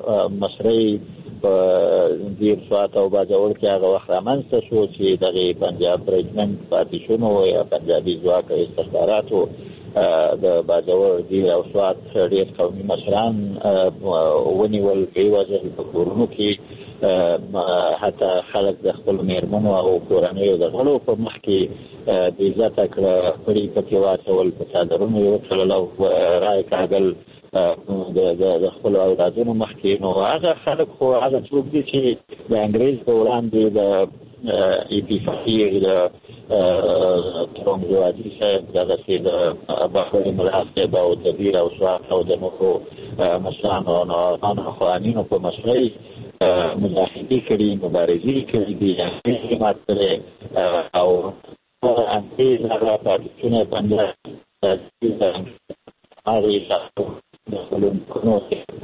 مصری دیر ساعت او باجوړ کې هغه وخت رامنځته شو چې دغه پنجاب رجمنټ پاتې شونو یا پنجابي ځواک استخباراتو د باجوړ دیر او ساعت ډېر قومي مشران ونیول په وجه په کورونو کې حتی خلک د خپل میرمنو او کورنیو د غلو په مخ کې د عزت کړه پرې پکې واچول په صادرونو یو تلل او رای کاغل د خپل اولادونو مخ کې نو هغه خلک خو هغه څوک دي چې د انګريز په وړاندې د اتفاقیې د ترونګوادي صاحب دغه چې د بحري ملاقات او د دیر او سوات او د نورو مشرانو او قوانینو په مشرۍ مجاهدي کړي مبارزي کړي دي ماته او انګريز هغه پاتې پنځه هغه د خلونو کنو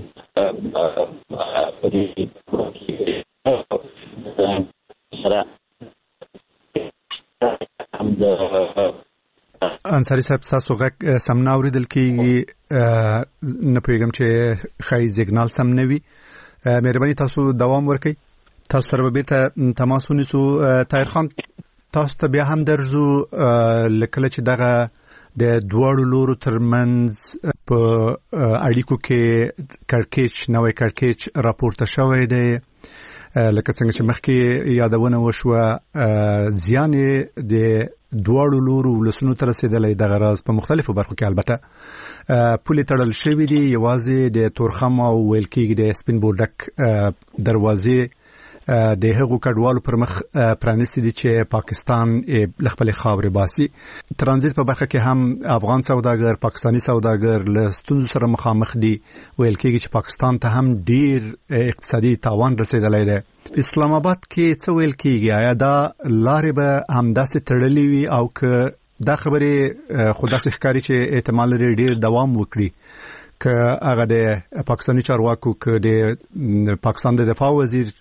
په دې سره انصاری صاحب تاسو غږ سم نه اوریدل کیږي نه پیغام چې خای سیګنال سم نه وي مهرباني تاسو دوام ورکړئ تاسو سره به ته تماس ونیسو طاهر خان تاسو ته بیا هم درځو لکه چې دغه د دوړو لورو ترمنځ په اړیکو کې کړکېچ نوې کړکېچ راپورته شوی دی لکه څنګه چې مخکې یادونه وشوه زیان د دوړو لورو ولسونو ته رسیدلی دغه راز په مختلفو برخو کې البته پولې تړل شوې دي یوازې د تورخم او ویل کېږي د سپین بولدک دروازې د هغو کډوالو پر مخ پرانیستي دي چې پاکستان له خپلې خاورې باسي ترانزیت په برخه کې هم افغان سوداګر پاکستانی سوداګر له ستونزو سره مخامخ دي ویل کېږي چې پاکستان ته هم ډیر اقتصادي تاوان رسیدلی دی اسلام آباد کې څه ویل کېږي آیا دا لارې به همداسې تړلې وي او که دا خبرې خو داسې ښکاري چې احتمال لري ډیر دوام وکړي که هغه د پاکستاني چارواکو که د پاکستان د دفاع وزیر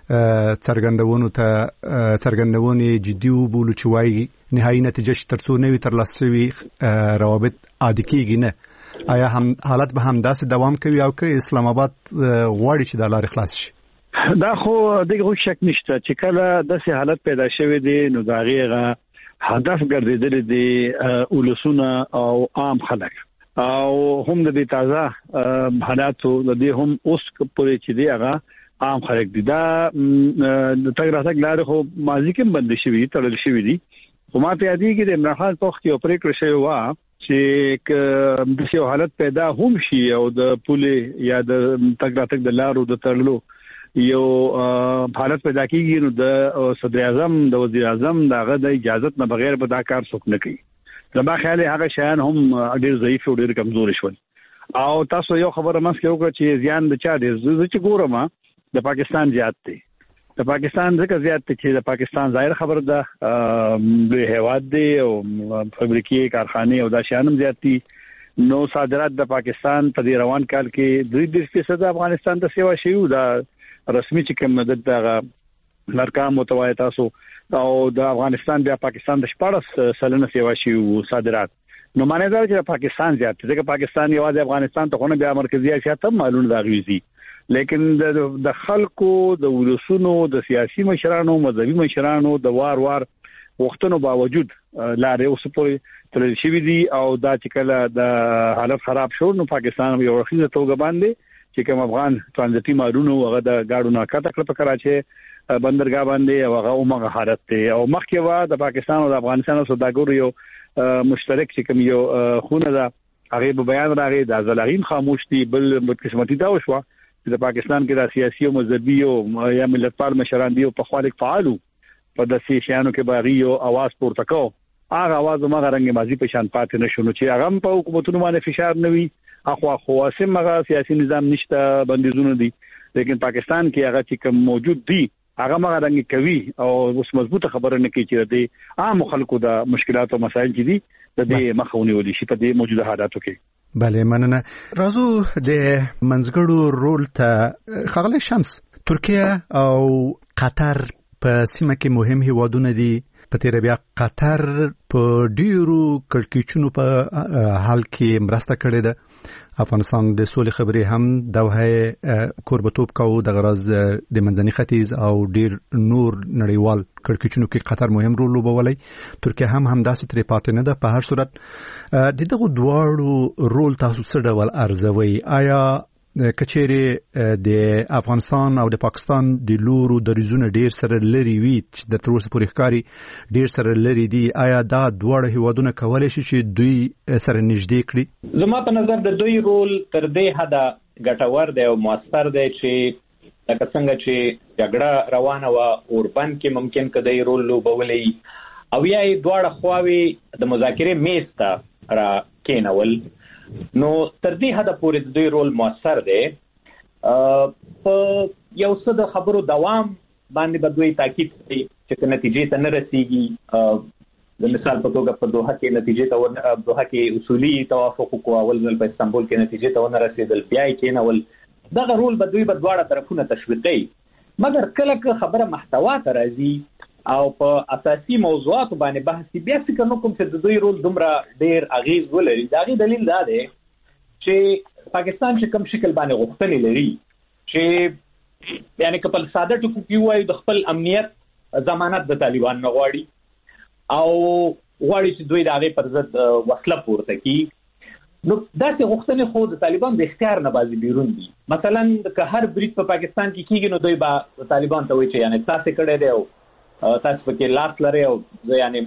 څرګندونې جدي وبولو چې وایي نهایي نتیجه چې تر څو نه وي ترلاسه شوي روابط عادي کېږي نه آیا هم حالت به همداسې دوام کوي او که اسلام آباد غواړي چې دا لارې خلاص شي دا خو دغه شک نشته چې کله داسې حالت پیدا شوی دی نو دا غیغه هدف ګرځیدل دي ولسونه او عام خلک او هم د تازه حالاتو د دې هم اوس پورې چې دی هغه عام خلک دي دا تګ راتګ لارې خو ماضي کې بند شوی تړل شوی دي خو ما ته یادې کې د عمران خان په وخت کې پریکړه شوی و چې د شی حالت پیدا هم شي او د پولې یا د تګ راتګ د لارو د تړلو یو حالت پیدا کیږي نو د صدر اعظم د وزیر اعظم دغه د اجازه نه بغیر به دا کار څوک نه کوي زما خیال هغه شیان هم ډیر ضعیف او ډیر کمزوري شول او تاسو یو خبره مس کې وکړه چې زیان د چا دی چې ګورم د پاکستان زیات دی د پاکستان ځکه زیات دی چې د پاکستان ظاهر خبر ده د هیواد دی او فابریکې کارخانه او دا شیان هم زیات دي نو صادرات د پاکستان په روان کال کې 2% افغانستان ته سیوا شیو دا رسمي چې کوم مدد دغه لارکام متوای تاسو او د افغانستان بیا پاکستان د 14 سلنه سیوا شیو صادرات نو معنی دا چې پاکستان زیات دی ځکه پاکستان یوازې افغانستان ته خو نه بیا مرکزی اسیا ته معلوم دا غويزي لیکن د خلکو د ولسونو د سیاسي مشرانو مذهبي مشرانو د وار وختونو باوجود لارې اوس پورې تل شي دي او دا چې کله د حالت خراب شو نو پاکستان یو رخصت توګه باندې چې کوم افغان ترانزیتي مارونو هغه د گاډو نه کټ کړ په کراچي بندرګاه باندې هغه عمره حالت ته او مخکې وا د پاکستان او د افغانستان سوداګرو یو مشترک چې کوم یو خونه دا هغه په بیان راغی د ازلغین خاموش دي بل بدقسمتي دا وشو د پاکستان کې د سیاسي او مذهبي او یا ملتپال مشران دی په خالق فعالو په داسې شیانو کې باغی او आवाज پورته کو هغه आवाज مغه رنګ مازی په شان پاتې نشونه چې هغه په حکومتونو باندې فشار نوي اخوا خواسم هغه سیاسي نظام نشته بندیزونه دي لیکن پاکستان کې هغه چې کوم موجود دي هغه مغه رنګ کوي او اوس مضبوطه خبره نه کوي چې د عام خلکو د مشکلات او مسایل دي د دې مخاوني ولې شي په دې موجوده حالاتو کې بله مننه راځو د منځګړو رول ته خغلی شمس ترکیه او قطر په سیمه کې مهم هیوادونه دي په تیر بیا قطر په ډیرو کړکېچونو په حال کې مرسته کړې ده افغانستان د سولې خبرې هم دوه کوربتوب کوي د غرض د منځني ختیځ او ډیر نور نړیوال کړکېچونو کې قطر مهم رول لوبولی. ترکیه هم همداسې ترې پاتې نه ده. په هر صورت د دغه دواړو رول تاسو څه ډول ارزوي؟ آیا کچېره د افغانستان او د پاکستان د لورو دریزونه ډیر سره لري وي چې د تر اوسه پورې ښکاري ډیر سره لري دي، آیا دا دواړه هیوادونه کولای شي چې دوی سره نږدې کړي؟ زما په نظر د دوی رول تر دې حده ګټور دی او موثر دی چې لکه څنګه چې جګړه روانه وه اوربند کې ممکن کدی رول لوبولی او یا دواړه خواوې د مذاکرې میز ته را کېنول، نو تر دې حده پورې د دوی رول موثر دی. په یو څه د خبرو دوام باندې به دوی تاکید کوي چې نتیجې ته نه رسیږي. د مثال په توګه په دوحه کې نتیجې ته دوحه کې اصولي توافق وکړو، اول ځل په استانبول کې نتیجې ته ونه رسیدل، بیا یې کېنول. دغه رول به دوی به دواړه طرفونه تشویقوي، مګر کله که خبره محتوا ته راځي او په اساسي موضوعاتو باندې بحث بیا فکر نه کوم چې د دوی رول دومره ډیر اغیز ولري. دا غي دلیل دا دی چې پاکستان چې کوم شکل باندې غوښتنې لري چې یعنی کپل ساده ټکو کیوای د خپل امنیت ضمانت د طالبان نه غواړي او غواړي چې دوی د هغه پر ضد وسله پورته کړي، نو داسې غوښتنې خو د طالبان د اختیار نه بازي بیرون دي. مثلا که هر بریټ په پاکستان کې کیږي نو دوی به طالبان ته وایي چې یعنی تاسو کړه دی او تاسو پکې لاس لري او یعنی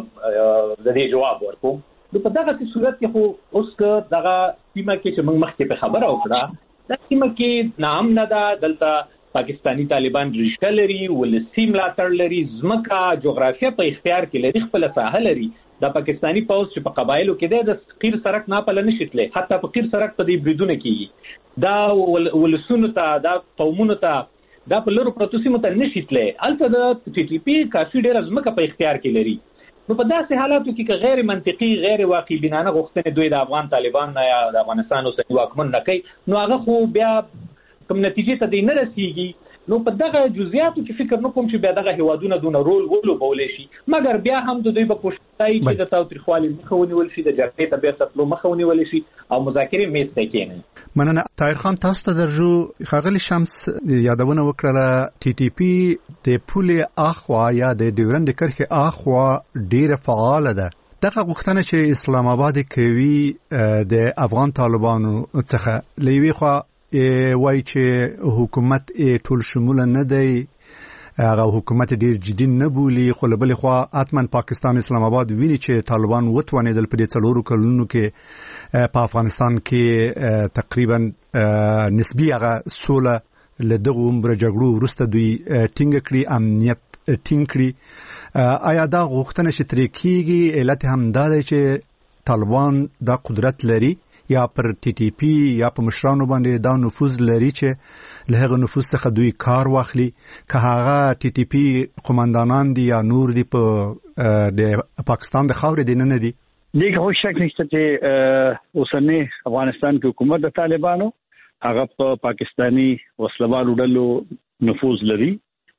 د دې جواب ورکوم. نو په دغه صورت کې خو اوس که دغه سیمه کې چې موږ مخکې په خبره وکړه دا سیمه کې نام نه ده، دلته پاکستانی طالبان رشته لري، ولسی ملاتړ لري، ځمکه جغرافیه په اختیار کې لري، خپل ساحه لري. د پاکستانی پوځ چې په قبایلو کې د قیر سرک نه پله نشي تللی، حتی په قیر سرک په دې بریدونه کېږي، دا ولسونو ته دا قومونو ته دا په لرو پروتو سیمو ته نشي تللی. هلته د ټي ټي پي کافي ډېره ځمکه په اختیار کې لري. نو په داسې حالاتو کې که غیر منطقي غیر واقع بینانه غوښتنې دوی د افغان طالبان نه یا د افغانستان اوسني واکمن نه کوي، نو هغه خو بیا کوم نتیجې ته دی نه رسیږي. نو په دغه جزئیاتو کې فکر نه کوم چې بیا دغه هیوادونه دونه رول ولوبولی شي، مګر بیا هم د دوی به کوشش کوي چې د تاوتریخوالي مخه ونیول شي، د جګړې ته بیرته تلو مخه ونیول شي او مذاکرې میز ته کېنوي. مننه. طاهر خان، تاسو ته درجو ښاغلي شمس یادونه وکړه ټي ټي پي د پولې اخوا یا د ډیورند کرښې اخوا ډیره فعاله ده. دغه غوښتنه چې اسلام آباد کوي د افغان طالبانو څخه لوي خو وای چې حکومت ټول شموله نه دی، هغه حکومت ډیر جدي نه بولي، خو له بلې خوا اتمن پاکستان اسلام آباد ویني چې طالبان وتوانېدل په دې 4 کلونو کې په افغانستان کې تقریبا نسبی هغه سوله له دغه عمر جګړو وروسته دوی ټینګ کړي، امنیت ټینګ کړي. آیا دا غوښتنه چې ترې کېږي علت هم دا دی چې طالبان دا قدرت لري یا پر ټي ټي پي یا په مشرانو باندې دا نفوذ لري چې له هغه نفوذ څخه دوی کار واخلي؟ که هغه ټي ټي پي قومندانان دي یا نور دي په د پاکستان د خاورې دي نه دي؟ دغه هیڅ شک نشته چې اوسنی افغانستان کې حکومت د طالبانو هغه په پاکستانی وسلوالو ډلو نفوذ لري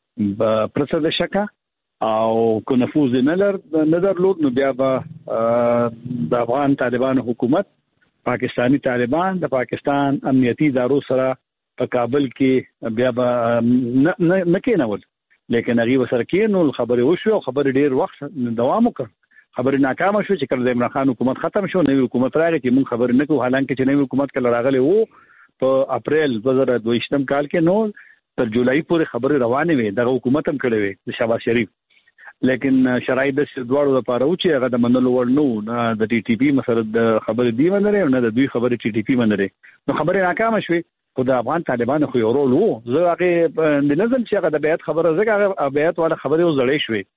پرڅه د شکه، او کو نفوذ نه درلود نو بیا به د افغان طالبانو حکومت پاکستانی طالبان د پاکستان امنیتي ادارو سره په کابل کې بیا به نه کېنول، لیکن هغه وسره کېنول خبرې وشو او خبرې ډیر وخت دوام وکړ، خبرې ناکامه شو چې کله د عمران خان حکومت ختم شو، نوې حکومت راغی چې موږ خبرې نه کوو، حالانکه چې نوې حکومت کله راغلی وو په اپریل 2022 کال کې، نو تر جولای پورې خبرې روانې وې، دغه حکومت هم کړی وې د شهباز شریف، لیکن شرایط د دواړو لپاره و چې هغه د منلو وړ نه و، نه د ټي ټي پي مسله د خبرې دی منلې او نه د دوی خبرې ټي ټي پي منلې، نو خبرې ناکامه شوې. خو د افغان طالبانو خو یو رول وو، زه هغه د نظم چې هغه د بیعت خبره زګه بیعت والا خبرې وزړې شوې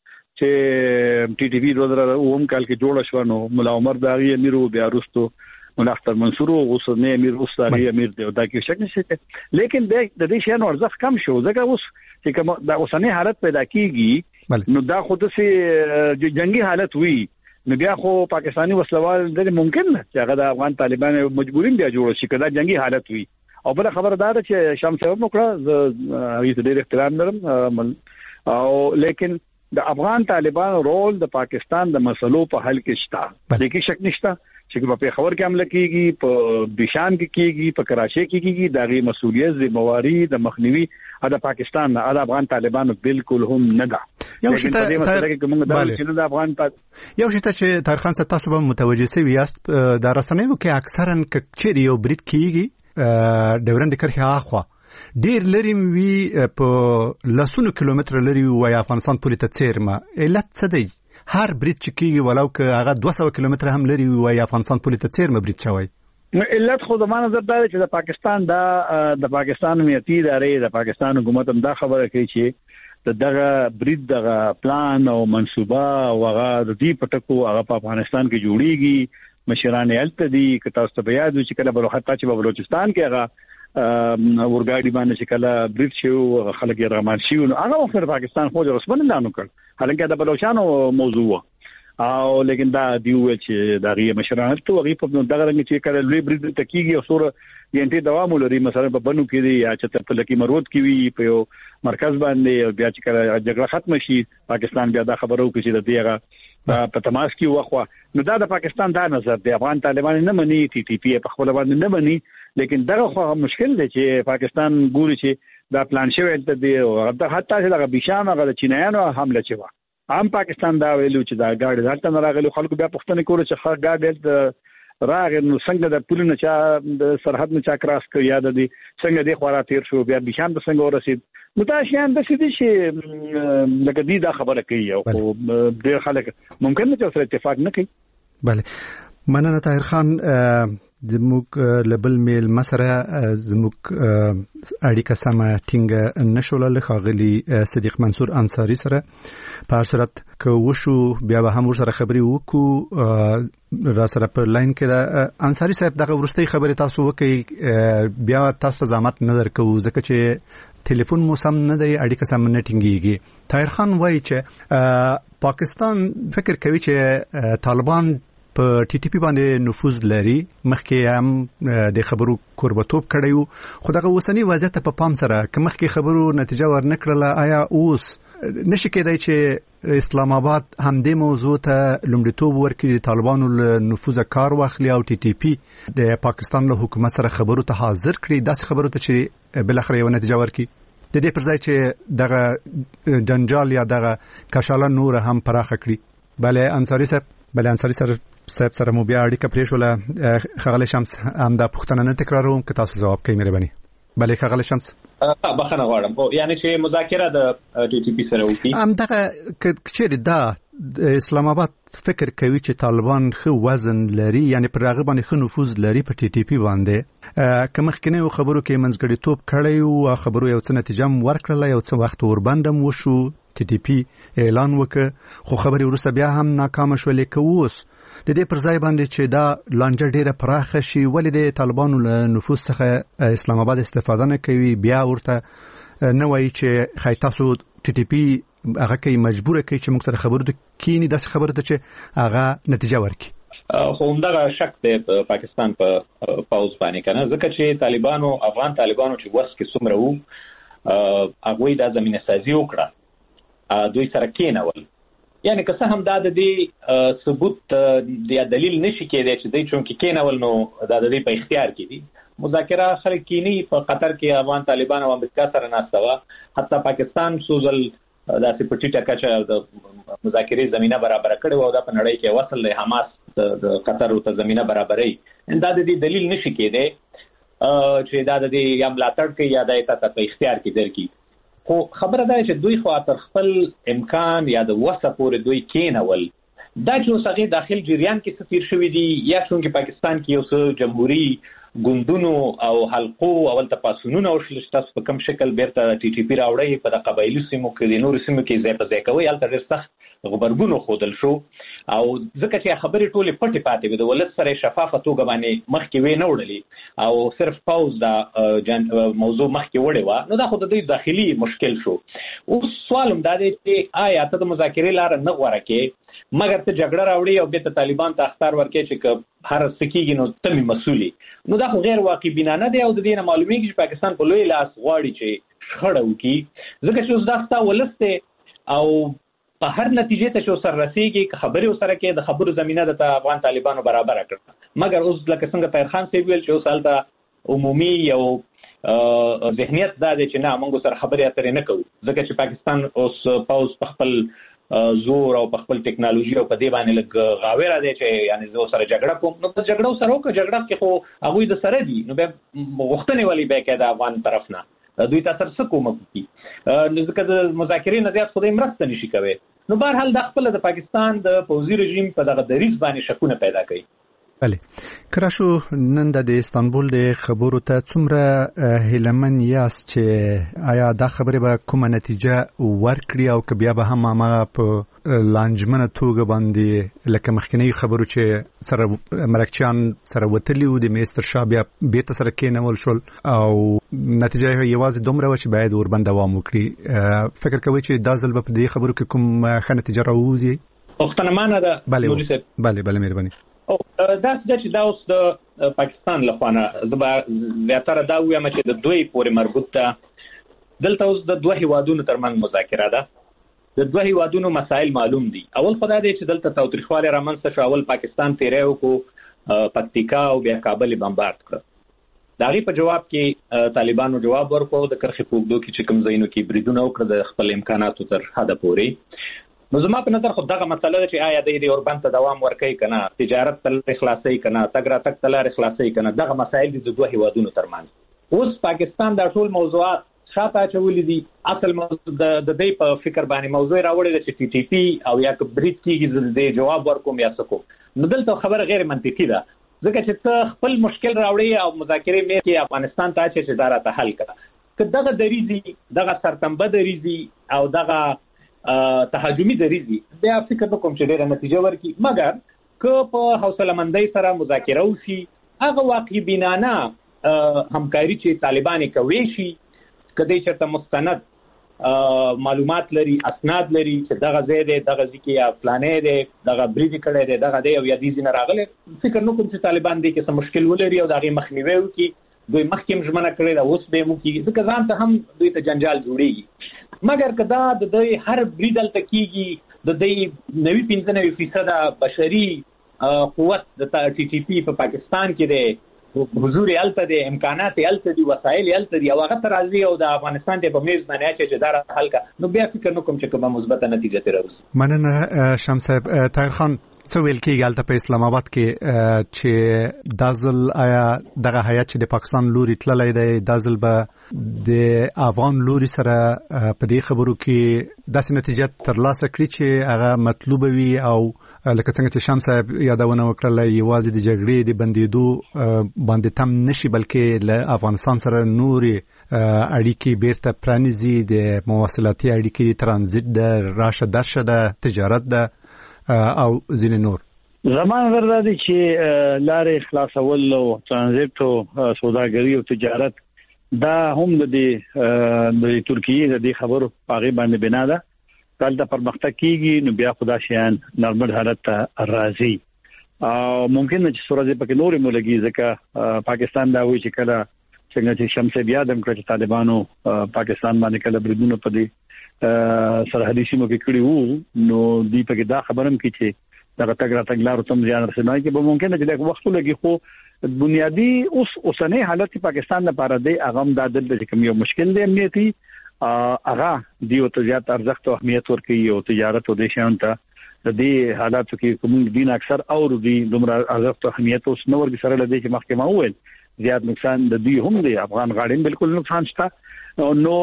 چې ټي ټي پي 2009 کال کې جوړ شو، نو مولا عمر داغي امیر او بیا وروسته مولا اختر منصور او اوسنی امیر اوساري امیر دی، دا کې شک نشته. لیکن د دې شی نو ارزښت کم شو ځکه اوس چې کوم د اوسنی حالت پیدا کیږي نو دا خود سي جنگي حالت وي، نو بیا خو پاکستانی وسلوال د ممکن نه چې هغه د افغان طالبان مجبورین بیا جوړ شي کله جنگي حالت وي. او بل خبره دا ده چې شمس صاحب وکړه، زه ډېر احترام لرم، او لیکن د افغان طالبان رول د پاکستان د مسلو په حل کې شته، د کې شک نشته چې په پیښور کې حمله کیږي، په بشان کې کیږي، په کراچي کې کیږي، دغه مسؤلیت ذمہواری د مخنیوي د پاکستان نه د افغان طالبانو بالکل هم نه ده. یو شی ته د افغان یو شی ته چې طاهر خان تاسو به متوجه سوي یاست د رسنیو کې اکثرا کچېری یو برید کیږي دوران د کرخه اخوا ډیر لري وی په لسونو کیلومتر لري وای افغانستان پورې ته چیرمه علت څه دی؟ هر برید چې کیږي ولو که هغه 200 کیلومتر هم لري وای افغانستان پورې ته چیرمه برید شوی. علت خو د نظر دا چې د پاکستان د پاکستان امنیتي ادارې د پاکستان حکومت هم دا خبره کوي چې دغه برید دغه پلان او منصوبه او هغه د دې پټکو هغه په افغانستان کې جوړیږي، مشران الته دي که تاسو ته یاد وي چې کله بلوچستان چې په بلوچستان کې هغه ورګاډي باندې چې کله برید شو خلک یې رغمان شي نو هغه وخت پاکستان خو رسمن اعلان وکړ، حالانکه د بلوچستانو موضوع او لیکن دا دیو چې دا غي مشران ته وغي په دغه رنګ چې کله لوی برید تکیږي او سور ینټي دوام لري، مثلا په بنو کې دی یا چې په لکی مرود کې وي په یو مرکز باندې بیا چې کله جګړه ختم شي پاکستان بیا دا خبرو کوي چې د دیغه په تماس کې وخوا نو دا د پاکستان دا نظر دی. افغان طالبان نه مني، ټي ټي پی په خپل باندې نه مني، لیکن دغه خو مشکل دی چې پاکستان ګوري چې دا پلان شوی دی او حتی چې دغه بشام هغه چینایانو حمله شوه عام پاکستان دا ویلو چې دا ګاډي دلته نه راغلي، خلکو بیا پوښتنه کوله چې ښه ګاډي راغی نو څنګه د پولینو چا د سرحد نه چا کراس کړ یا د څنګه د خورا تیر شو بیا بشام ته څنګه ورسید. نو دا شیان د سدي چې لکه دې دا خبره کوي او ډېر خلک ممکن نه چې سره اتفاق نه کوي. بله مننه طاهر خان. زموږ لبل میل مسره زموږ اړیکه سم ټینګ نشول له خاغلی صدیق منصور انصاری سره په هر صورت که وشو بیا به هم سره خبري وکړو را سره پر لاین کې د انصاری صاحب دغه ورستۍ خبره تاسو وکړي بیا تاسو ته زحمت نه درکو ځکه چې ټلیفون مو سم نه دی اړیکه سم نه ټینګيږي. طاهر خان وایي چې پاکستان فکر کوي چې طالبان په ټي ټي پی باندې نفوذ لري، مخکې هم د خبرو کوربتوب کړیو، خو دغه اوسنی وضعیت په پام سره که مخکې خبرو نتیجه ورنکړله آیا اوس نشي کېدای چې اسلام آباد همدې موضوع ته لومړیتوب ورکړي، د طالبانو له نفوذه کار واخلي او ټي ټي پی د پاکستان له حکومت سره خبرو ته حاضر کړي، داسې خبرو ته چې بلاخره یو نتیجه ورکړي، د دې پر ځای چې دغه جنجال یا دغه کشاله نور هم پراخه کړي. بله انصاری صاحب سره مو بیا اړیکه پرېښوله. خغل شمس هم دا پوښتنه نه تکراروم که تاسو ځواب کوئ مهرباني. بله خغل شمس بخښنه غواړم یعنی چې مذاکره د ټي ټي پی سره وکړي هم دغه کچېرې دا اسلام آباد فکر کوي چې طالبان ښه وزن لري، یعنی پر هغه باندې ښه نفوذ لري په ټي ټي پی باندې، که مخکینیو خبرو کې منځګړیتوب کړی او خبرو یو څه نتیجه هم ورکړله، یو څه وخت وربند هم وشو، ټي ټي پی اعلان وکړ، خو خبرې وروسته بیا هم ناکامه شولې. که اوس د دې پر ځای باندې چې دا لانجه ډیره پراخه شي ولې د طالبانو له نفوذ څخه اسلام آباد استفاده نه کوي، بیا ورته نه وایي چې خای تاسو ټي ټي پی هغه کوي مجبور کوي چې موږ سره خبرو کینی داسې خبره ته چې هغه نتیجه ورکړي. خو همدغه شک دی په پاکستان په پاوز باندې کنه، ځکه چې طالبانو افغان طالبانو چې وس کې څومره وو هغه د زمينه سازي وکړه، دوی سره کېنول، یعنی که څه هم دا د دې ثبوت د دلیل نشي کېدای چې دوی چون کې کېنول نو دا د دې په اختیار کې دي. مذاکره خلک کینی په قطر کې افغان طالبان او امریکا سره ناستوا، حتی پاکستان سوزل داسې په ټیټه کچه د مذاکرې زمينه برابر کړې و او دا په نړۍ کې وصل له حماس د قطر ته زمينه برابرې، دا د دې دلیل نشي کېدای چې دا د دې یا ملاتړ کوي یا د ایت په اختیار کې درکې. خو خبره ده چې دوی خو تر خپل امکان یا د وسه پورې دوی کېنول، دا چې اوسغه داخل جریان کې سفیر شوی دی یا څنګه پاکستان کې یو څه جمهوریت ګوندونو او حلقو اول تپاسونونه او شلشتاس په کوم شکل بیرته ټي ټي پی راوړی په د قبایلی سیمو کې د نور سیمو کې ځای په ځای کوي، البته ډېر سخت غبرګون خودل شو او ځکه چې خبرې ټولې پټې پاتې وي د ولادت سره شفافه توګه باندې مخکې وې نه وړلې او صرف پاوز دا موضوع مخکې وړې و، نو دا خو د دې داخلي مشکل شو. اوس سوال هم دا دی چې آیا ته د مذاکرې لار نه غوړه کې مګر ته جګړه راوړي او بیرته طالبان ته اختیار ورکړي چې هر سکیږي نو تمي مسؤلي، نو دا خو غیر واقع بینانه دی او د دې نه معلومیږي چې پاکستان په لوی لاس غواړي چې شخړه وکړي، ځکه چې اوس دا ستا ولسته او په هر نتیجې ته چې سر رسیږي خبرې سره کې د خبرو زمينه د افغان طالبانو برابر کړه مګر اوس لکه څنګه طاهر خان سی ویل چې اوس حالت عمومي یو ذهنیت دا دی چې نه موږ سره خبرې اترې نه کوو ځکه چې پاکستان اوس پاوز په خپل زور او په خپل ټیکنالوژي او په دې باندې لږ غاویره دی چې یعنی زه سره جګړه کوم نو په جګړه سره وکړه جګړه کې خو هغه د سره دي نو به غوښتنې ولې به کې د افغان طرف نه دوی تاسو سره کوم کوي ځکه د مذاکرې نه زیات خدای مرسته نشي کوي نو بهر حال د خپل د پاکستان د پوځي رژیم په دغه دریض باندې شکونه پیدا کوي بله کراشو نن د استانبول د خبرو ته څومره هیلمن یاست چې آیا دا خبره به کومه نتیجه ورکړي او که بیا به هم هغه په لانجمنه توګه باندې لکه مخکنی خبرو چې سره مرکچیان سره وتلی و د میستر شاه بیا بیرته سره کېنول شول او نتیجه یوازې دومره و چې باید ورباندې دوام وکړي فکر کوي چې دا ځل به په دې خبرو کې کوم ښه نتیجه راوځي وختنمانه ده بله مهرباني دا چې دا اوس د پاکستان لخوانه زیاتره دا وایم چې د دوی پورې مربوط ده دلته اوس د دوه هیوادونو ترمنځ مذاکره ده د دوه هیوادونو مسایل معلوم دي اول خدای دی چې دلته تاوتریخوالی رامنځته شو اول پاکستان تیری وکړو پکتیکا او بیا کابل بمبارد کړ د هغې په جواب کې طالبانو جواب ورکړو د کرښې په اوږدو کې چې کوم ځایونو کې بریدونه وکړه د خپل امکاناتو تر حده پورې نو زما په نظر خو دغه مسله ده چې آیا د اوربند ته دوام ورکوي که نه تجارت ته خلاصوي که نه تګ راتګ ته لارې خلاصوي که نه دغه مسایل دي د دوه هیوادونو ترمنځ اوس پاکستان دا ټول موضوعات شاته اچولي دي اصل د دې په فکر باندې موضوع راوړی ده چې ټي ټي پي او یا که برید کېږي د جواب ورکوم یا څه کوم نو دلته خبره غیر منطقي ده ځکه چې ته خپل مشکل راوړي او مذاکرې مې کې افغانستان ته چې دا راته حل کړه که دغه دریزي دغه سرتنبه دریزي او دغه تهاجمي دریزي بیا فکر وکم چې ډېره نتیجه ورکړي مګر که په حوصله مندۍ سره مذاکره وشي هغه واقعي بینانه همکاري چې طالبان کوي شي کدی چرته مستند معلومات لري اسناد لري چې دغه ځای دی دغه ځکه یا پلانې دی دغه بریدي کړی دی دغه دی او یا دې نه راغلی فکر نو کوم چې طالبان دې کې څه مشکل ولري او دغه مخنیوي وکړي دوی مخکې ژمنه کړې ده اوس به مو کې ځکه ځان ته هم دوی ته جنجال جوړیږي مګر کدا د دوی هر بریدل تکیږي د دوی 95% بشري قوت د ټي ټي پی په پاکستان کې دی حضور الته دی امکانات الته دی وسایل الته دی او هغه تر ازي او د افغانستان د په میز باندې چې دا حل کا نو بیا فکر نو کوم چې کومه مثبت نتیجه تر اوسه مننه شمس صاحب طاهر خان څه ویل کېږي هلته په اسلام آباد کې چې دا ځل آیا دغه هیات چې د پاکستان لوري تللی دی دا ځل به د افغان لوري سره په دې خبرو کې داسې نتیجه ترلاسه کړي چې هغه مطلوبه وي او لکه څنګه چې شمس صاحب یادونه وکړله یوازې د جګړې د بندېدو باندې تم نشي بلکې له افغانستان سره نورې اړیکې بیرته پرانیزي د مواصلاتي اړیکې د ترانزیت د راشه درشه د تجارت د او ځینې نور زمان ورته دي چې لارې خلاصول او ترانزیت او سوداګري او تجارت دا هم د ترکیه د خبرو پاغي باندې بنا ده کله پرمختګ کیږي نو بیا خدا شیان نارمل حالت ته راځي او ممکن چې سورځي پکې نورې مولګي ځکه پاکستان دا وایي چې کله څنګه چې شمس بیا د طالبانو پاکستان باندې کله بریدونه پدې سرحدي سیمو کې کړي وو نو دی په کې دا خبرم کې چې دا تګ راتګ لارو تم ځان رسنای کې به ممکن چې د وخت لګي خو بنیادی اوسنۍ حالت پاکستان لپاره دی اغم د عدل د کوم یو مشکل دی امنیتي اغه دی او ته زیات ارزښت او اهمیت ورکړي او تجارت او د شان ته د دې حالاتو کې کوم دین اکثر او دی دومره ارزښت او اهمیت اوس نو ورګ سره لدی چې مخکې ما وویل زیات نقصان د دوی هم دی افغان غاړي بالکل نقصان شته نو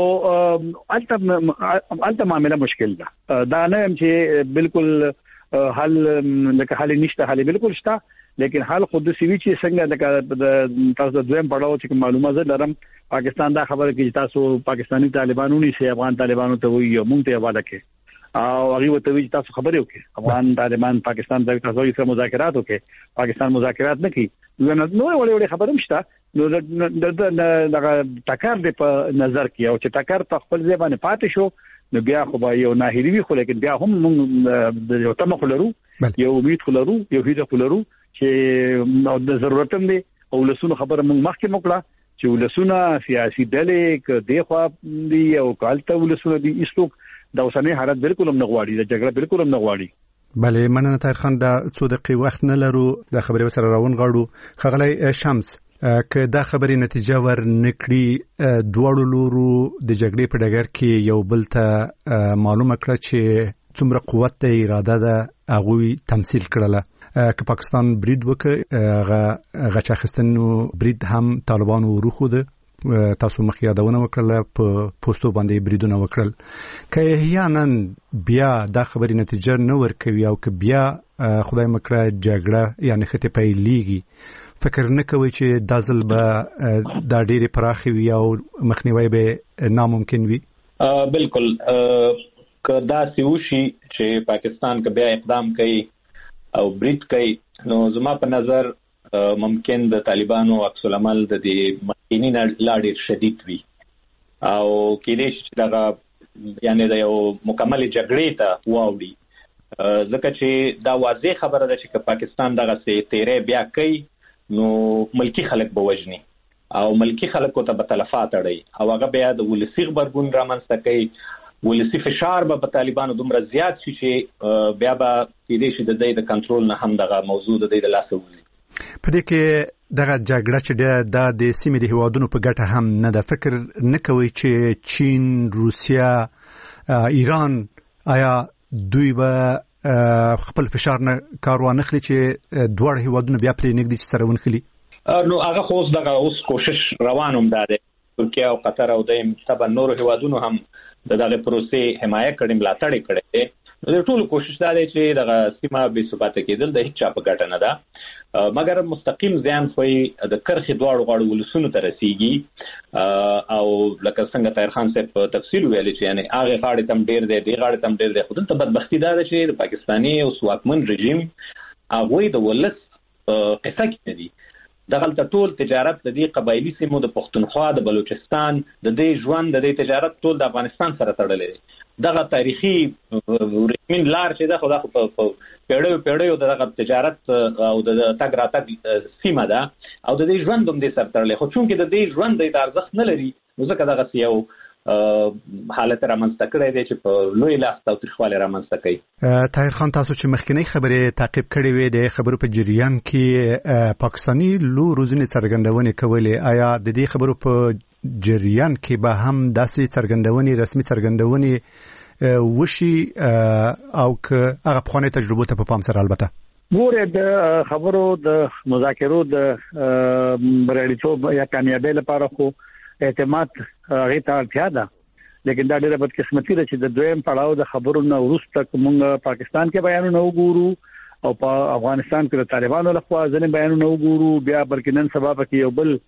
الته معاملې مشکل ده دا نه هم چې بالکل حل لکه حل نشته حل بالکل شته لیکن حل خود سوي چې څنګه لکه تاسو د دویم پړاو چې معلومات لرم پاکستان دا خبره کوي چې تاسو پاکستانی طالبانو نه سي افغان طالبانو ته وایي مونږ ته حواله کوي او هغه وته وی تاسو خبرې وکړي افغان طالبان پاکستان د تاسو سره مذاکرات وکړي پاکستان مذاکرات نه کوي نو وړي خبره مشته نو د ټکر په نظر کې او چې ټکر په خپل ځای باندې پاتې شو نو بیا خو به یو ناهیلي وي خو لیکن بیا هم موږ یو تمه خلرو یو امید خلرو یو هیله خلرو چې د ضرورت هم دي او لسونو خبره موږ مخکې موکړه چې ولسونه سیاسي ډلې ک دی خو دی او کالته ولسونه دي ایستوک د اوسنۍ حالت بالکل هم نه غواړي د جګړه بالکل هم نه غواړي. بله مننه طاهر خان دا څو دقیقې وخت نه لرو د خبرې سره راون غاړو خغلی شمس که دا خبرې نتیجه ور نکړي دواړو لورو د جګړې په ډګر کې یو بل ته معلومه کړه چې څومره قوت ته اراده ده هغوی تمثيل کړله که پاکستان برید وکړي غچاخستنو برید هم طالبانو وروخو ده تاسو مخ یادونه وکړه په پوسټو باندې بریدونه وکړل که احیانا بیا دا خبرې نتیجه نه ورکوي او که بیا خدای مکړه جګړه یعنی خته پیلېږي فکر نه کوي چې دا ځل به دا ډېری پراخي وي او مخنیوي به ناممکن وي. بالکل که دا سوشي چې پاکستان که بیا اقدام کوي او برید کوي نو زما په نظر ممکن د طالبانو عکس العمل د دې مخکینی لاړ شدید وي او کېدای شي چې دا یعنی د یو مکمل جګړې ته واوړي ځکه چې دا واضح خبره ده چې پاکستان دغه سي تیرې بیا کوي نو ملکی خلک به وژني او ملکی خلکو ته به تلفات اړي او هغه بیا د ولسی خبرګون رامنځته کوي ولسی فشار به طالبانو دومره زیات شي چې بیا به کېدای شي د دې د کنټرول نه هم دغه موضوع د دې د لاسه وځي. په دې کې دغه جګړه چې د سیمې د هیوادونو په ګټه هم نه ده فکر نه کوي چې چین روسیا ایران آیا دوی به خپل فشار نه کار وانخلي چې دوه هیوادونو بیا پرې نګدي چې سره ونخلي نو هغه خو دغه اوس کوشش روانوم ده ترکیه او قطر او د تبع نور هیوادونو هم دغه پروسې حمایت کړي ملاتړ کړي نو ټول کوشش دا دی چې دغه سیمه به ثبات کېدل د هیڅ چا په ګټه نه ده مګر مستقیم ځان خو د کرخي دواړو غاړو ولسونو ته رسیږي او لکه څنګه طاهر خان صاحب په تفصیل ویلي چې یعنی هغه غاړې تم ډیر دی د غاړې تم ډیر دی خو دلته بدبختی دا ده چې د پاکستاني او سواکمن رژیم هغه د ولس قصه کې دي دغه ټول تجارت د دې قبایلی سیمو د پښتونخوا د بلوچستان د دې ژوند د دې تجارت ټول د افغانستان سره تړلې دي دغه تاریخي رسمین لار چې دا خو په پیړیو دغه تجارت او د تګ راتګ سیمه ده او د دې ژوند هم د سر تړلې خو چونکې د دې ژوند د ارزښت نه لري نو ځکه دغه یو حالت رامنځته کړی دی چې په لوی لاس او تخواله رامنځته کوي. طاهر خان تاسو چې مخکینی خبره تعقیب کړې وې د خبرو په جریان کې پاکستاني روزنې څرګندونې کولې آیا د دې خبرو په جریان کې به هم داسې څرګندونې رسمي څرګندونې وشي او که هغه پخوانۍ تجربو ته په پام سره البته ګوره د خبرو د مذاکرو د بریالیتوب یا کامیابی لپاره خو اعتماد هغه ته اړتیا ده لیکن دا ډېره بدقسمتي ده چې د دویم پړاو د خبرو نه وروسته موږ پاکستان کې بیانونه وګورو او په افغانستان کې د طالبانو لخوا ځنې بیانونه وګورو بیا بلکې نن سبا کې یو بل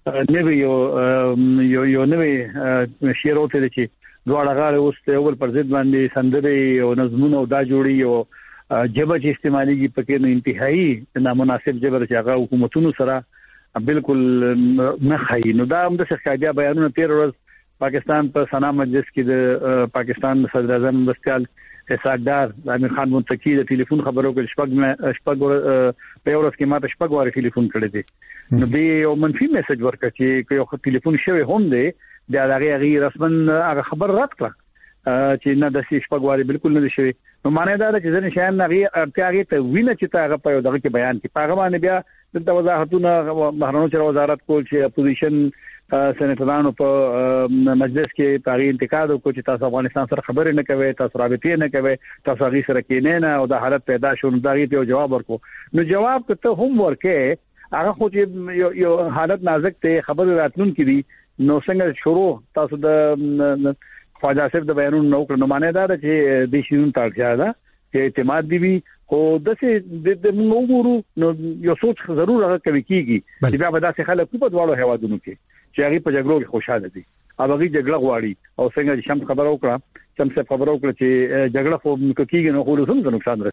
نوی یو نوی شعر وته چې دواړه غاړه اوس یو بل پر ضد باندې سندري او نظمونه دا جوړي او جبه چې استعماليږي پکې نو انتهایی نامناسب جبر چې هغه حکومتونو سره بالکل نه خای نو دا هم د شکایت بیانونه 13 ورځ پاکستان په سنا مجلس کې د پاکستان صدر اعظم بسکال حسابدار امیر خان منتقی د ټلیفون خبرو کې شپږ په ورځ کې ماته شپږ واره ټلیفون کړی دی نو دی یو منفي میسج ورکړ چې یو ټلیفون شوی هم دی د هغه رسمن هغه خبر رد کړ چې نه د شپږ واره بالکل نه شوی نو معنی دا چې ځنې شیان هغه ارتیاغه ته وینه چې هغه په دغه کې بیان کې هغه باندې بیا د وضاحتونه بهرنیو چارو وزارت کول چې اپوزیشن سېنیټرانو په مجلس کې تاغي انتقاد وکړي چې تاسو افغانستان سره خبرې نه کوي تاسو رابطې نه کوي تاسو هغه سره کې نه او د حالت پیدا شون دغه ته جواب ورکو نو جواب ته هم ورکه هغه خو چې یو حالت نازک ته خبر راتلون کړي نو څنګه شروع تاسو د خواجه صاحب د بیانونو نو کړنو معنی دا چې د شینون تاړتیا ده چې اعتماد دی خو دسه د موږ نو یو سوچ ضرور هغه کوي کیږي چې بیا به داسې خلک په دواړو هوادونو کې چې هغه په جګړو کې خوشاله دي او هغه جګړه غواړي او څنګه چې شم خبرو وکړه چې جګړه خو کیږي نو خو له څه نقصان رسي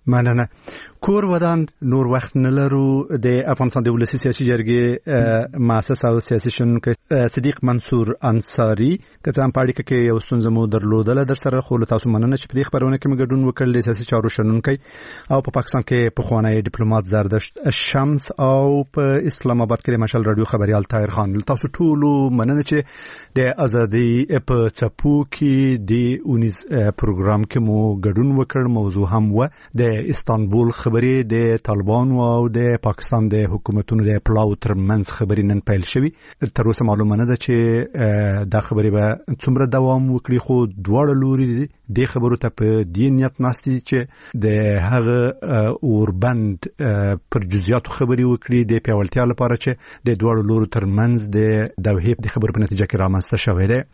مننه. کور ودان نور وخت نه لرو. د افغانستان د ولسی سیاسي جرګې مؤسس او سیاسي شنونکو صدیق منصور انصاری کڅام پاړی کې یو ستونزه مو درلودله در سره خو تاسو مننه چې په دې خبرونه کې مګډون وکړل سیاسي چارو شنونکو او په پاکستان کې په خوانی ډیپلوماټ زردشت شمس او په اسلام آباد کې مشال رادیو خبريال طاهر خان. تاسو ټول مننه چې د ازادي په چپو کې د اونیز پروګرام کې مو ګډون وکړ. موضوع هم و د استانبول خبرې د طالبانو او د پاکستان د حکومتونو د پلاو ترمنځ خبرې نن پیل شوي. تر اوسه معلومه نه ده چې دا خبرې به څومره دوام وکړي خو دواړه لوري د خبرو ته په دې نیت ناستي چې د هغه اوربند پر جزئیاتو خبرې وکړي د پیاوړتیا لپاره چې د دواړو لورو ترمنځ د دوحې د خبرو په نتیجه کې رامنځته شوې ده.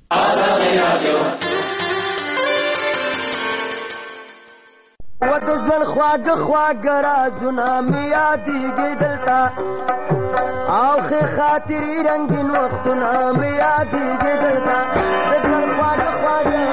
و د ژوند خواږه خواږه رازونه مې یادېږي دلته او ښې خاطرې رنګین وختونه مې یادېږي دلته د ژوند خواږه خواږه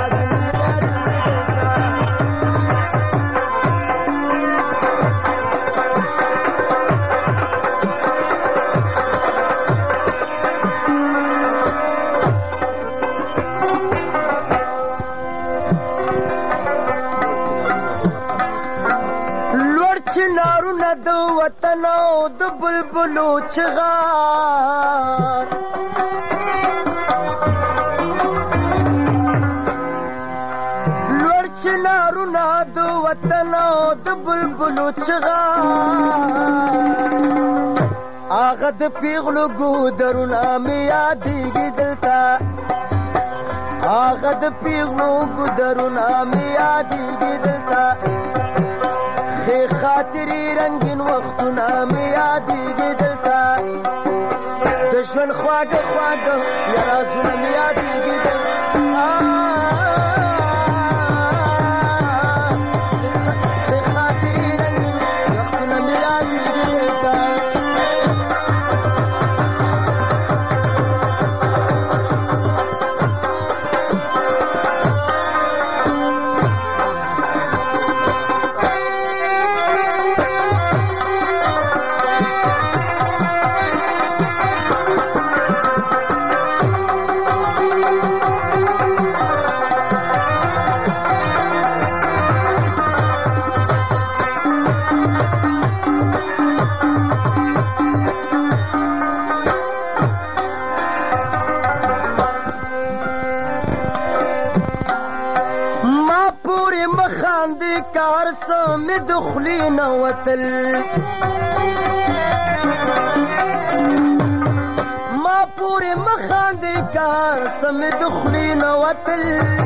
د وطن او د بلبلو چغار لوړ چنارونه د وطن او د بلبلو چغار هغه د پیغلو ګودرونه مې یادېږي دلته هغه د پیغلو ګودرونه مې یادېږي دلته خاطرې رنگین وختونه مې یادېږي دلته د ژوند خواږه خواږه رازونه مې یادېږي دلته خاطرې رنگین وختونه مې یادېږي دلته دخلی نوتل ما پوری مخاندی کار سم دخلی نوتل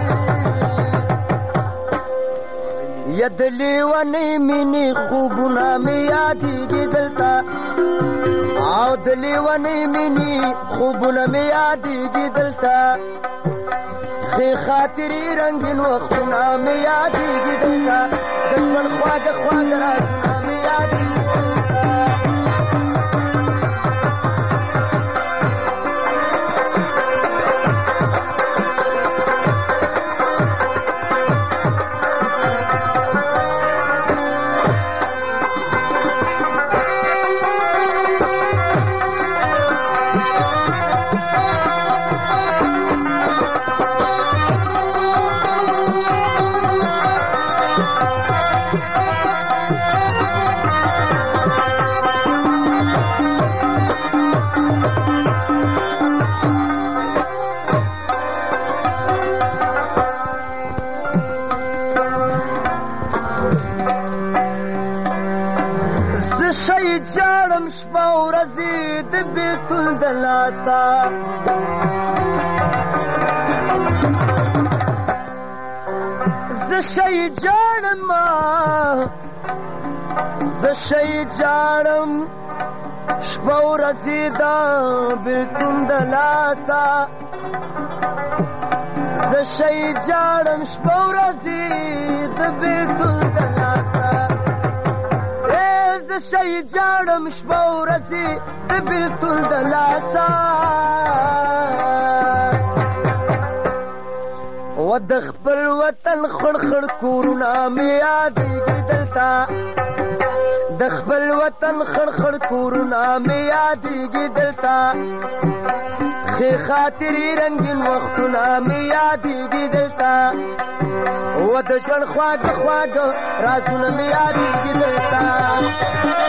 ید لیوانی منی خوبنا می یادېږي دلته او د لیوانی منی خوبنا می یادېږي دلته ښې خاطرې رنګین وختونه مې یادېږي دلته د ژوند خواږه خواږه رازونه مې یادېږي شي جاړم شپه ورځې دا بېلتون د لاسه زه شي جاړم شپه ورځې د بېلتون د لاسه زه شي جاړم شپه ورځې د بېلتون د لاسه و د خپل وطن خړ خړ کورونه مې یادېږي دلته د خپل وطن خړ خړ کورونه مې یادېږي دلته ښې خاطرې رنګین وختونه مې یادېږي دلته و د ژوند خواږه خواږه رازونه مې یادېږي دلته